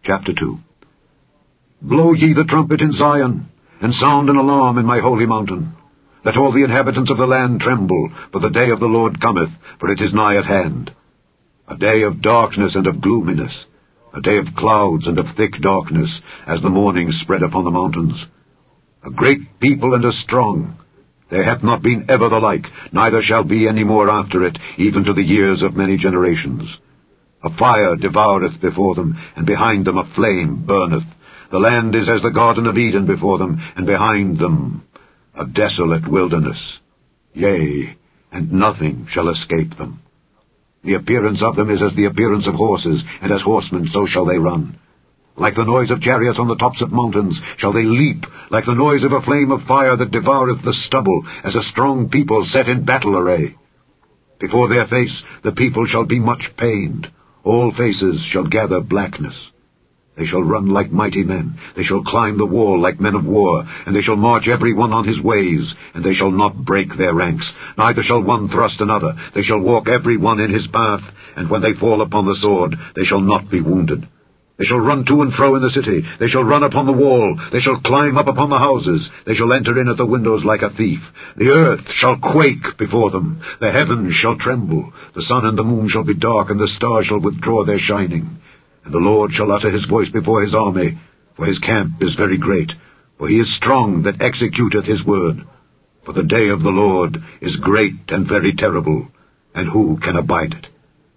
Chapter 2. Blow ye the trumpet in Zion, and sound an alarm in my holy mountain. Let all the inhabitants of the land tremble, for the day of the Lord cometh, for it is nigh at hand. A day of darkness and of gloominess, a day of clouds and of thick darkness, as the morning spread upon the mountains. A great people and a strong. There hath not been ever the like, neither shall be any more after it, even to the years of many generations. A fire devoureth before them, and behind them a flame burneth. The land is as the Garden of Eden before them, and behind them a desolate wilderness. Yea, and nothing shall escape them. The appearance of them is as the appearance of horses, and as horsemen so shall they run. Like the noise of chariots on the tops of mountains shall they leap, like the noise of a flame of fire that devoureth the stubble, as a strong people set in battle array. Before their face the people shall be much pained, all faces shall gather blackness. They shall run like mighty men, they shall climb the wall like men of war, and they shall march every one on his ways, and they shall not break their ranks, neither shall one thrust another. They shall walk every one in his path, and when they fall upon the sword, they shall not be wounded. They shall run to and fro in the city, they shall run upon the wall, they shall climb up upon the houses, they shall enter in at the windows like a thief. The earth shall quake before them, the heavens shall tremble, the sun and the moon shall be dark, and the stars shall withdraw their shining. And the Lord shall utter his voice before his army, for his camp is very great, for he is strong that executeth his word. For the day of the Lord is great and very terrible, and who can abide it?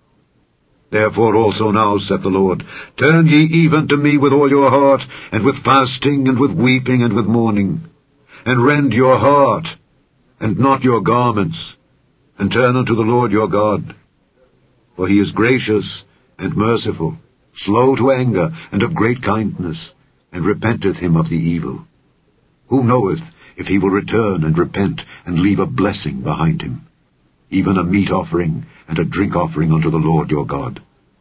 Therefore also now, saith the Lord, turn ye even to me with all your heart, and with fasting, and with weeping, and with mourning, and rend your heart, and not your garments, and turn unto the Lord your God. For he is gracious and merciful, slow to anger, and of great kindness, and repenteth him of the evil. Who knoweth if he will return and repent, and leave a blessing behind him, even a meat offering and a drink offering unto the Lord your God?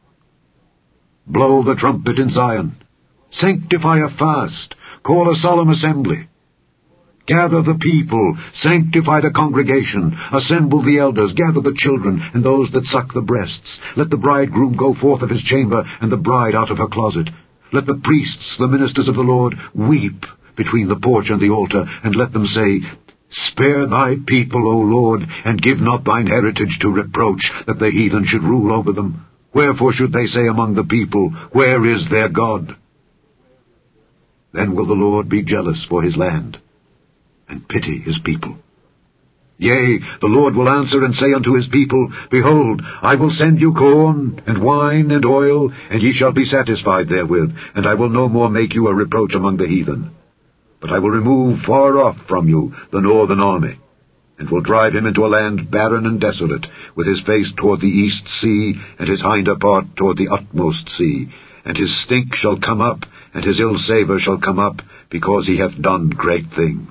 Blow the trumpet in Zion, sanctify a fast, call a solemn assembly. Gather the people, sanctify the congregation, assemble the elders, gather the children, and those that suck the breasts. Let the bridegroom go forth of his chamber, and the bride out of her closet. Let the priests, the ministers of the Lord, weep between the porch and the altar, and let them say, Spare thy people, O Lord, and give not thine heritage to reproach, that the heathen should rule over them. Wherefore should they say among the people, Where is their God? Then will the Lord be jealous for his land, and pity his people. Yea, the Lord will answer and say unto his people, Behold, I will send you corn, and wine, and oil, and ye shall be satisfied therewith, and I will no more make you a reproach among the heathen. But I will remove far off from you the northern army, and will drive him into a land barren and desolate, with his face toward the east sea, and his hinder part toward the utmost sea. And his stink shall come up, and his ill savour shall come up, because he hath done great things.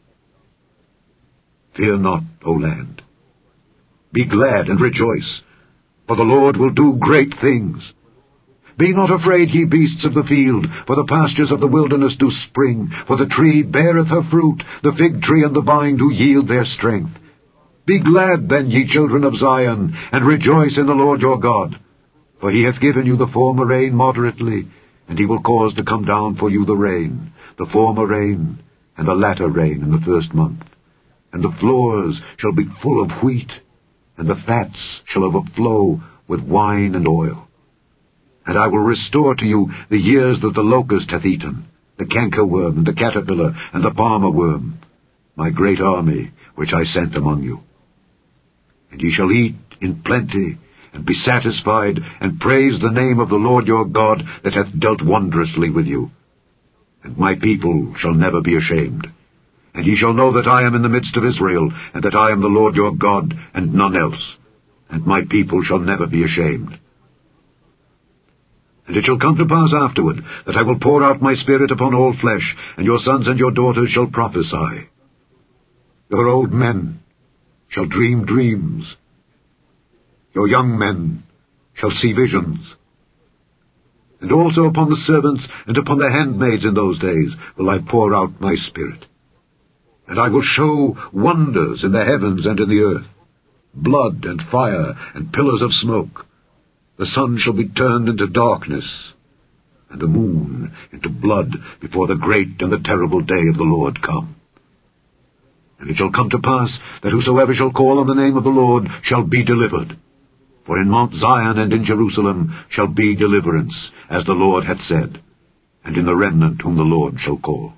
Fear not, O land. Be glad and rejoice, for the Lord will do great things. Be not afraid, ye beasts of the field, for the pastures of the wilderness do spring, for the tree beareth her fruit, the fig tree and the vine do yield their strength. Be glad then, ye children of Zion, and rejoice in the Lord your God. For he hath given you the former rain moderately, and he will cause to come down for you the rain, the former rain, and the latter rain in the first month. And the floors shall be full of wheat, and the fats shall overflow with wine and oil. And I will restore to you the years that the locust hath eaten, the cankerworm, and the caterpillar, and the palmer worm, my great army which I sent among you. And ye shall eat in plenty, and be satisfied, and praise the name of the Lord your God, that hath dealt wondrously with you. And my people shall never be ashamed. And ye shall know that I am in the midst of Israel, and that I am the Lord your God, and none else. And my people shall never be ashamed. And it shall come to pass afterward, that I will pour out my Spirit upon all flesh, and your sons and your daughters shall prophesy. Your old men shall dream dreams. Your young men shall see visions. And also upon the servants and upon the handmaids in those days will I pour out my Spirit. And I will show wonders in the heavens and in the earth, blood and fire and pillars of smoke. The sun shall be turned into darkness, and and the moon into blood before the great and the terrible day of the Lord come. And it shall come to pass that whosoever shall call on the name of the Lord shall be delivered. For in Mount Zion and in Jerusalem shall be deliverance, as the Lord hath said, and in the remnant whom the Lord shall call.